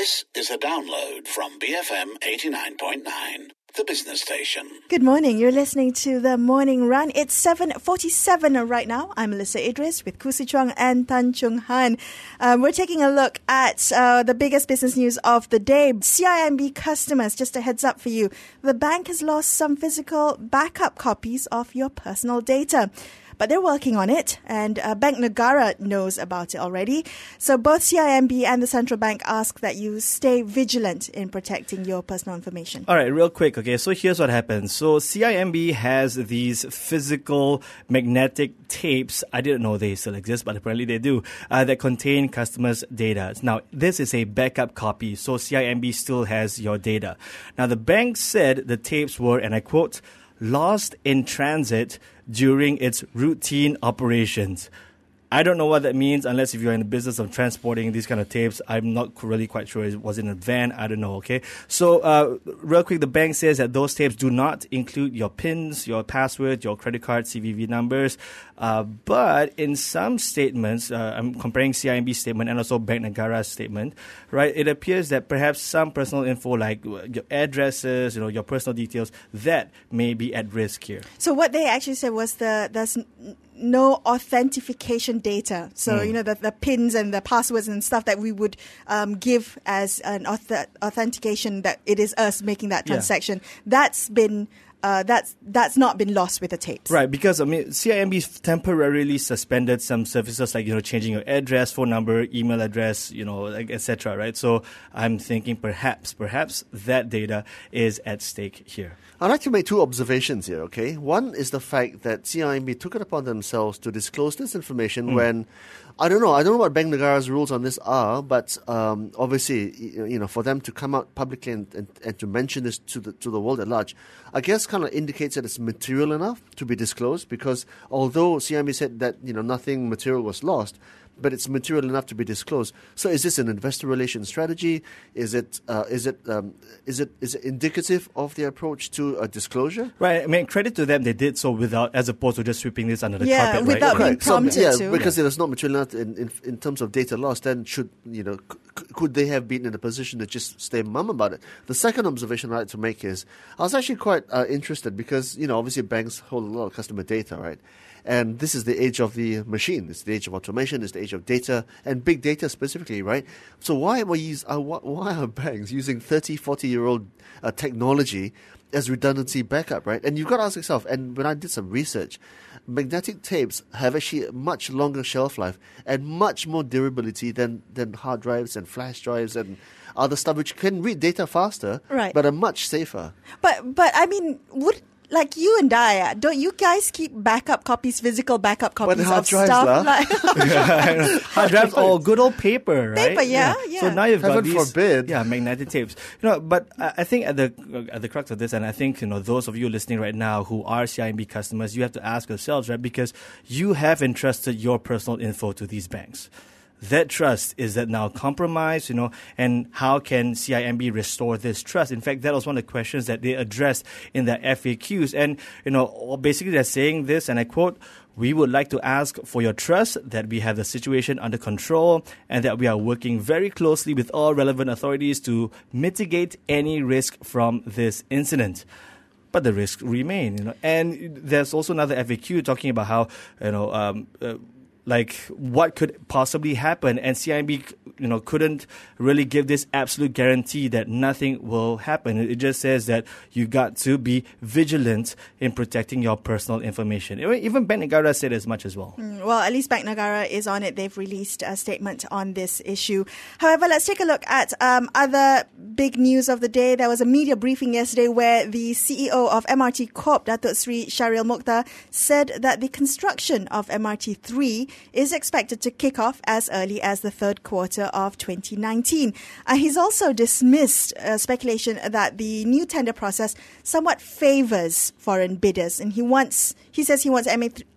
This is a download from BFM 89.9, the business station. Good morning. You're listening to The Morning Run. It's 7:47 right now. I'm Melissa Idris with Khoo Si Chuang and Tan Chung Han. We're taking a look at the biggest business news of the day. CIMB customers, just a heads up for you. The bank has lost some physical backup copies of your personal data. But they're working on it, and Bank Negara knows about it already. So both CIMB and the central bank ask that you stay vigilant in protecting your personal information. All right, real quick. Okay, so here's what happens. So CIMB has these physical magnetic tapes. I didn't know they still exist, but apparently they do, that contain customers' data. Now, this is a backup copy, so CIMB still has your data. Now, the bank said the tapes were, and I quote, lost in transit during its routine operations. I don't know what that means unless if you're in the business of transporting these kind of tapes. I'm not really quite sure. It was in a van. I don't know, okay? So, real quick, the bank says that those tapes do not include your PINs, your password, your credit card, CVV numbers. But in some statements, I'm comparing CIMB's statement and also Bank Negara's statement, right? It appears that perhaps some personal info like your addresses, your personal details, that may be at risk here. So what they actually said was there's no authentication data. So, the PINs and the passwords and stuff that we would give as an authentication that it is us making that transaction, that's been... That's not been lost with the tapes. Right, because CIMB temporarily suspended some services like changing your address, phone number, email address, etc. Right, so I'm thinking perhaps that data is at stake here. I'd like to make two observations here. Okay, one is the fact that CIMB took it upon themselves to disclose this information when I don't know what Bank Negara's rules on this are, but obviously, for them to come out publicly and to mention this to the world at large, I guess kind of indicates that it's material enough to be disclosed, because although CIMB said that nothing material was lost, but it's material enough to be disclosed. So is this an investor relations strategy? Is it indicative of their approach to a disclosure? Right. Credit to them, they did so without, as opposed to just sweeping this under the carpet. Yeah, without being prompted to. Because it is not material enough in terms of data loss, then could they have been in a position to just stay mum about it? The second observation I'd like to make is, I was actually quite interested because, obviously banks hold a lot of customer data, right? And this is the age of the machine. It's the age of automation. It's the age of data and big data specifically, right? So why are banks using 30, 40-year-old technology as redundancy backup, right? And you've got to ask yourself, and when I did some research, magnetic tapes have actually a much longer shelf life and much more durability than hard drives and flash drives and other stuff, which can read data faster, right, but are much safer. But I mean, like you and I, don't you guys keep physical backup copies of stuff? Hard drives or good old paper, right? Paper, yeah. So now you've got Heaven these, forbid. magnetic tapes. But I think at the crux of this, and I think those of you listening right now who are CIMB customers, you have to ask yourselves, right? Because you have entrusted your personal info to these banks. That trust, is that now compromised, and how can CIMB restore this trust? In fact, that was one of the questions that they addressed in their FAQs. And, basically they're saying this, and I quote, "We would like to ask for your trust that we have the situation under control and that we are working very closely with all relevant authorities to mitigate any risk from this incident." But the risks remain, And there's also another FAQ talking about how, what could possibly happen, and CIMB, couldn't really give this absolute guarantee that nothing will happen. It just says that you got to be vigilant in protecting your personal information. Even Bank Negara said as much as well. Well, at least Bank Negara is on it. They've released a statement on this issue. However, let's take a look at other big news of the day. There was a media briefing yesterday where the CEO of MRT Corp, Datuk Sri Syaril Mokhtar, said that the construction of MRT 3 is expected to kick off as early as the third quarter of 2019. He's also dismissed speculation that the new tender process somewhat favors foreign bidders, and he says he wants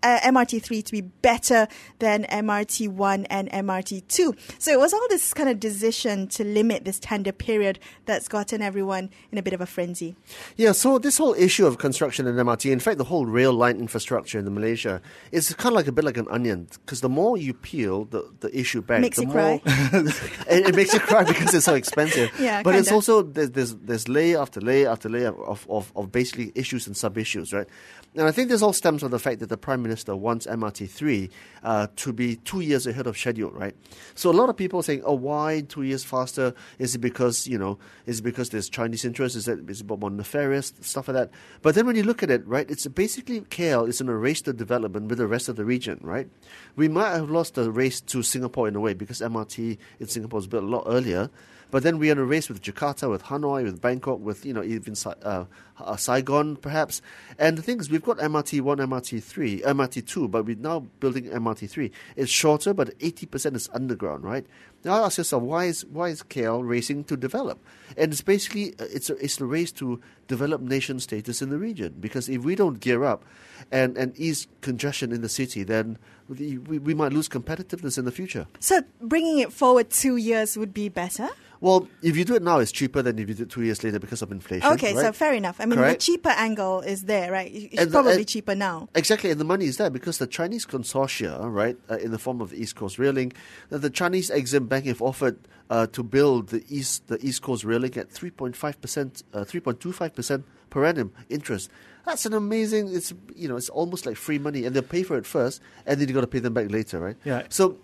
MRT3 to be better than MRT1 and MRT2. So it was all this kind of decision to limit this tender period that's gotten everyone in a bit of a frenzy. Yeah, so this whole issue of construction and MRT, in fact, the whole rail line infrastructure in Malaysia is kind of like a bit like an onion, because the more you peel the issue back, Makes the you more cry. it makes you cry because it's so expensive. Yeah, but it's kinda. also there's layer after layer after layer of basically issues and sub-issues, right? And I think this all stems from the fact that the Prime Minister wants MRT3 to be 2 years ahead of schedule, right? So a lot of people are saying, oh, why 2 years faster? Is it because, is it because there's Chinese interest? Is it more nefarious, stuff like that? But then when you look at it, right, it's basically KL is in a race to development with the rest of the region, right? We might have lost the race to Singapore in a way because MRT in Singapore was built a lot earlier. But then we're in a race with Jakarta, with Hanoi, with Bangkok, with even Saigon perhaps. And the thing is, we've got MRT1, MRT3, MRT2, but we're now building MRT3. It's shorter, but 80% is underground, right? Now ask yourself, why is KL racing to develop? And it's basically it's a race to develop nation status in the region. Because if we don't gear up and ease congestion in the city, then we might lose competitiveness in the future. So bringing it forward 2 years would be better? Well, if you do it now, it's cheaper than if you do it 2 years later because of inflation. Okay, right? so fair enough. I mean, Correct. the cheaper angle is there, right? It's probably cheaper now. Exactly, and the money is there because the Chinese consortia, right, in the form of the East Coast Rail Link, the Chinese Exim Bank have offered to build the East Coast Rail Link at 3.25% per annum interest. That's an amazing. It's almost like free money, and they'll pay for it first, and then you got to pay them back later, right? Yeah. So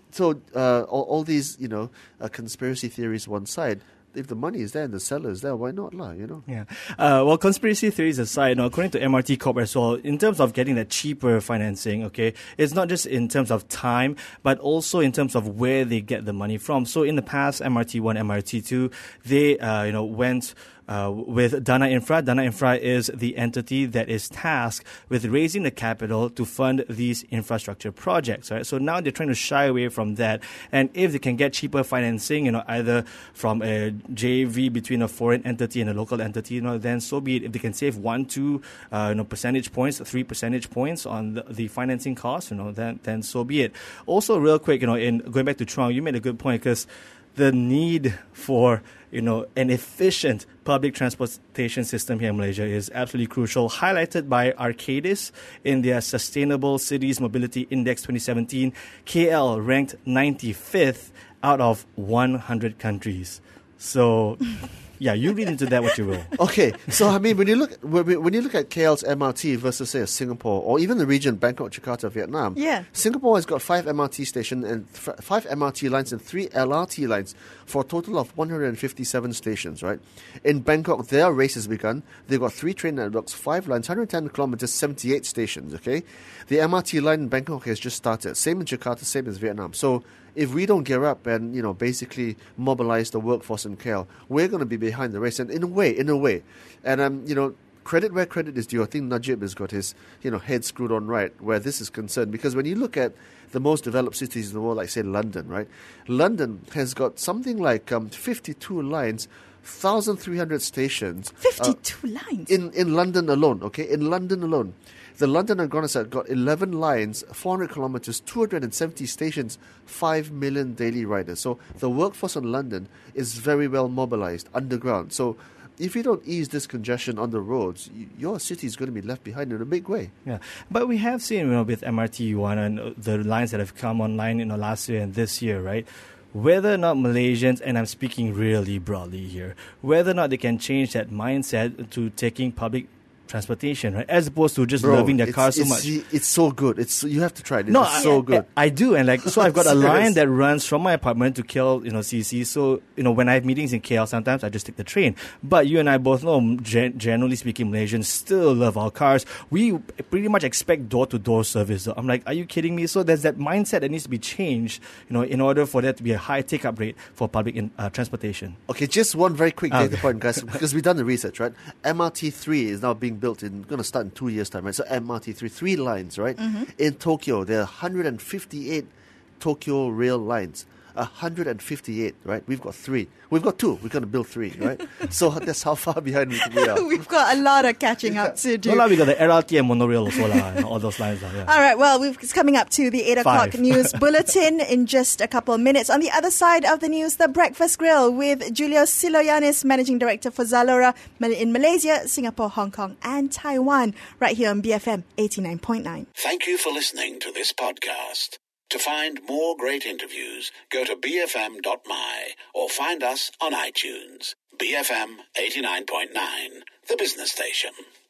all these conspiracy theories one side. If the money is there and the seller is there, why not, lah? Yeah. Well, conspiracy theories aside, according to MRT Corp as well, in terms of getting that cheaper financing, okay, it's not just in terms of time, but also in terms of where they get the money from. So in the past, MRT1, MRT2, they, went with Dana Infra. Dana Infra is the entity that is tasked with raising the capital to fund these infrastructure projects, right? So now they're trying to shy away from that. And if they can get cheaper financing, either from a JV between a foreign entity and a local entity, then so be it. If they can save 1-2 percentage points, 3 percentage points on the financing cost, then so be it. Also, real quick, in going back to Truong, you made a good point because the need for an efficient public transportation system here in Malaysia is absolutely crucial, highlighted by Arcadis in their Sustainable Cities Mobility Index 2017. KL ranked 95th out of 100 countries. So, yeah, you read into that what you will. Okay, so I mean, when you look at KL's MRT versus say Singapore or even the region Bangkok, Jakarta, Vietnam, Yeah. Singapore has got 5 MRT stations and 5 MRT lines and 3 LRT lines for a total of 157 stations. Right? In Bangkok, their race has begun. They've got 3 train networks, 5 lines, 110 kilometers, 78 stations. Okay, the MRT line in Bangkok has just started. Same in Jakarta, same as Vietnam. So if we don't gear up and basically mobilize the workforce in KL, we're going to be behind the race. And in a way, and credit where credit is due. I think Najib has got his head screwed on right where this is concerned, because when you look at the most developed cities in the world, like say London, right? London has got something like 52 lines, 1,300 stations. 52 lines? In London alone, okay? In London alone. The London Underground has got 11 lines, 400 kilometers, 270 stations, 5 million daily riders. So the workforce in London is very well mobilized underground. So if you don't ease this congestion on the roads, your city is going to be left behind in a big way. Yeah, but we have seen, with MRT1 and the lines that have come online, last year and this year, right? Whether or not Malaysians, and I'm speaking really broadly here, whether or not they can change that mindset to taking public transportation, right? As opposed to just loving their car so much. It's so good. You have to try it. It's so good. I do, and so I've got a line that runs from my apartment to KL, CC. So when I have meetings in KL, sometimes I just take the train. But you and I both know, generally speaking, Malaysians still love our cars. We pretty much expect door-to-door service. So I'm like, are you kidding me? So there's that mindset that needs to be changed, in order for there to be a high take-up rate for public transportation. Okay, just one very quick data point, guys, because we've done the research, right? MRT3 is now being built going to start in 2 years' time, right? So MRT3, 3 lines, right? Mm-hmm. In Tokyo, there are 158 Tokyo rail lines. 158, right? We've got 3. We've got 2. We're going to build 3, right? So that's how far behind we are. We've got a lot of catching up to do. We got the LRT and monorail also, and all those lines. Yeah. All right, well, it's coming up to the 8 o'clock 5. news bulletin in just a couple of minutes. On the other side of the news, the Breakfast Grill with Julio Siloyanis, Managing Director for Zalora in Malaysia, Singapore, Hong Kong, and Taiwan, right here on BFM 89.9. Thank you for listening to this podcast. To find more great interviews, go to bfm.my or find us on iTunes. BFM 89.9, the business station.